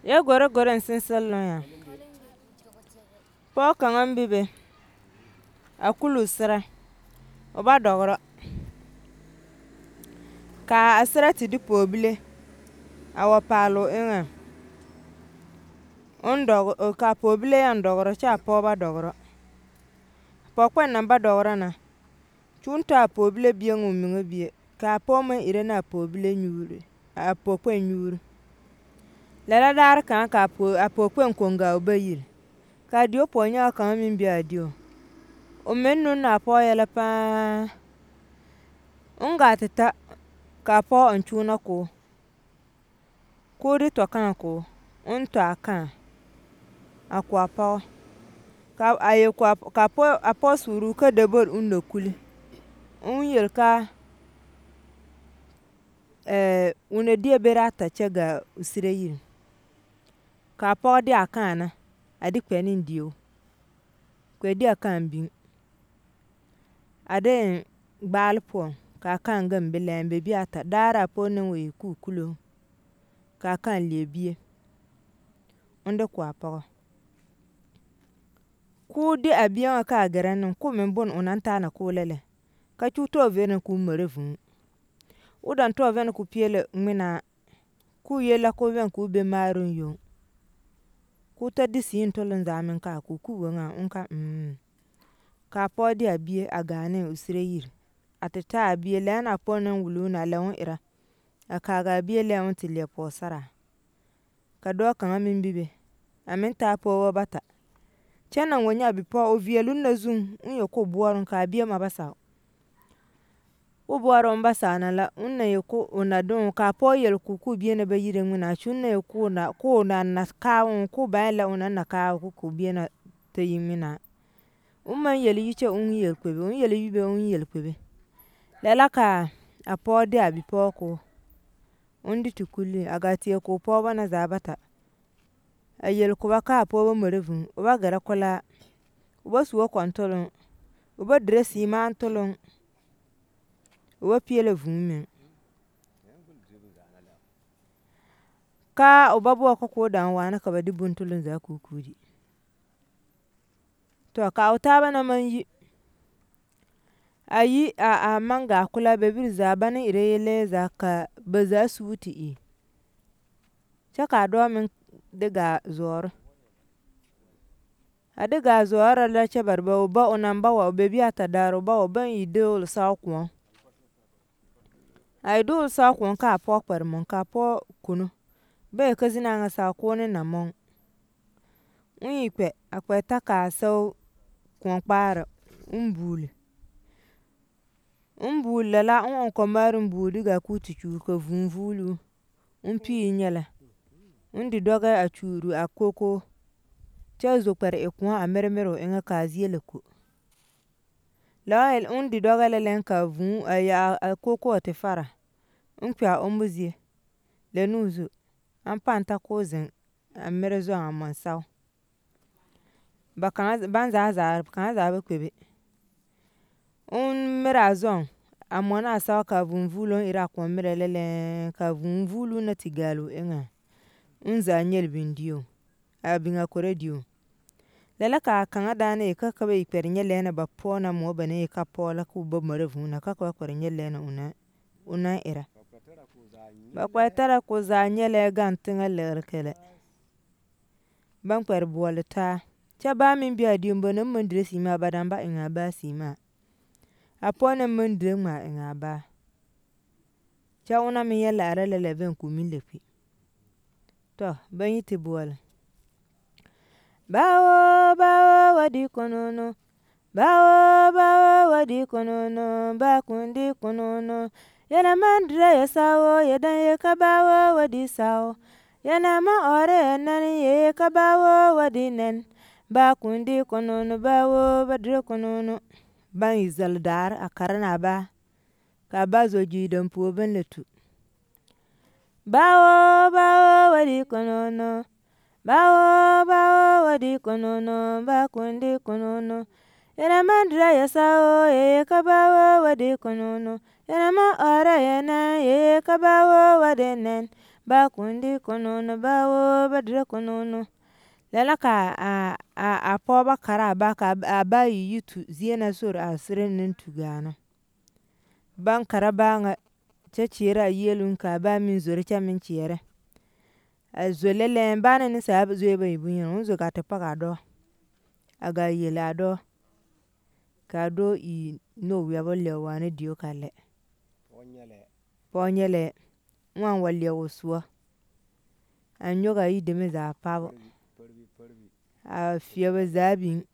Ya gore gore sin sallo ya. Po kan bibe. Akulu sira. Oba dogro. Ka asira ti di po bile. Awa palo inga. Ka po bile yan dogro cha po ba dogro. Po kwen nan ba dogro na. Chunta po bile biya nguminga biye. Ka po man irena po bile nyuri. A po kwen nyuri. Lala dar kan ka po kwen konga oba yiri. Ka diyo po nya kan min biya diyo. O men nun na po yala pa. Nga tita ka po on chuna ko. Ko di to kan ko. To a kan. A kwa po. Ka po suru ka dabor na kuli. Yel ka una dia berata chaga usire yiri. Ka po di a kan na. Adi kwe nin diyo. Kwe di a kan bin. Ade gbal po. Ka kan gam bilen bebi ata. Dara po nin we kukulo. Ka kan liye. Onde kwa po. Ku di a biya ka garanin. Ku min bun unanta na ku lele. Ka chuto vene ku marevun. Udan to vene ku piele ngmina. Ku yela ku ven ku be marun yung. Ku ta disi yin tolon zamin ka ku nga unka Ka po di a biye a gane usire yiri. Atita a biye lana po nan wulu na lewon ira. A ka ga biye lewon ti liya po sara. Ka do kan min bibe. Amin ta po wa bata. Chenan wanya bi po o vielun na zun. Unyo ko buwarun ka biye mabasa. U buwarun basa na la. Unna yoko unadun ka po yel ku biye na bayire ngmina. Chunna yoko na kawun ku bayan la unana kawu ku biye na tayi ngmina. Man yeli yiche yel kwebe. Yeli yibe yel kwebe. Lela ka a po di a bi po ko. Undi tukuli. Agati ya ko po wana zabata. A yel kuba ka po wa marevun. Uba gara kola. Uba suwa kwantolon. Uba dresi ma antolon. Uba piele vumen. Ka uba buwa ko dan wana ka ba di buntolon za kukudi. To ka utaba na man yi. Ayi a manga kula bebir za bani ire yele za ka baza suti. Chaka do min diga zuwar. A diga zuwar la chabar ba uba unamba wa bebi ata daro ba uba yi dole sa kuwa. Ay dole sa kuwa ka po kwarmun ka po kunu. Be ka zina nga sa kuwa ni namon. Unyi kwe akwe taka so kuwa kpara. Umbuli lala kwa marin buli ga kuti churu ka vunvulu. Pi nyala. Undi doga a churu a koko. Chazo kware ekuwa a mermero inga kazi yele ku. La undi doga lelen ka vun a koko atifara. Kwa ombuzie. Le nuzu. Panta kozen a merezo a mansaw. Banza azar kan za kwebe. Merazon. Amwana asawa ka vunvulu ira kwa mere lele ka vunvulu na tigalu inga. Unza nyel bindiyo. Abinga kore diyo. Lala ka kanga dane ka kabe ikwere nyele na bapo na mwoba ne ka po la kubo marevuna ka kwa kwere nyele na una ira. Bakwa tara kuza nyele gantinga lirkele. Bankwere buwalita. Chaba min biya diyo mbana mandire sima badamba inga ba sima. Apo na mandire ma inga ba. Cha una min yala ara lele ven kumilekwi. To, banyiti buwala. Bawo wadi konono. Bawo wadi konono. Bakundi konono. Yana mandire ya sawo. Yadan ye ka bawo wadi sawo. Yana ma ore nani ye ka bawo wadi nen. Bakundi konono. Bawo badire konono. Ban izal dar a karana ba. Ka bazo jidan po ben letu. Bawo wadi konono. Bawo wadi konono. Bakundi konono. Yana mandira ya sawo. Ye ka bawo wadi konono. Yana ma ora yana ye ka bawo wadi nen. ba kundi konono ba wo ba dire konono. Lala ka a pɔɔbɔ kara a ba yi tu zie na sore a serɛ neŋ tugaa. Baŋ kara baa ŋa kyɛ kyeɛrɛ a yieluŋ kaa baa meŋ zoro kyɛ meŋ kyeɛrɛ. A zo lɛlɛɛ baana ne saa zoe ba e bonyeni oŋ zo gaa te pɔge a dɔɔ a gaa yele a dɔɔ kaa dɔɔ ii ne o wɛbɔ leɛ waana dio ka lɛ. Pɔge nyɛ lɛ oŋ wa leɛ o soɔ a nyɔge a yideme zaa page a feɛbo zaa biŋ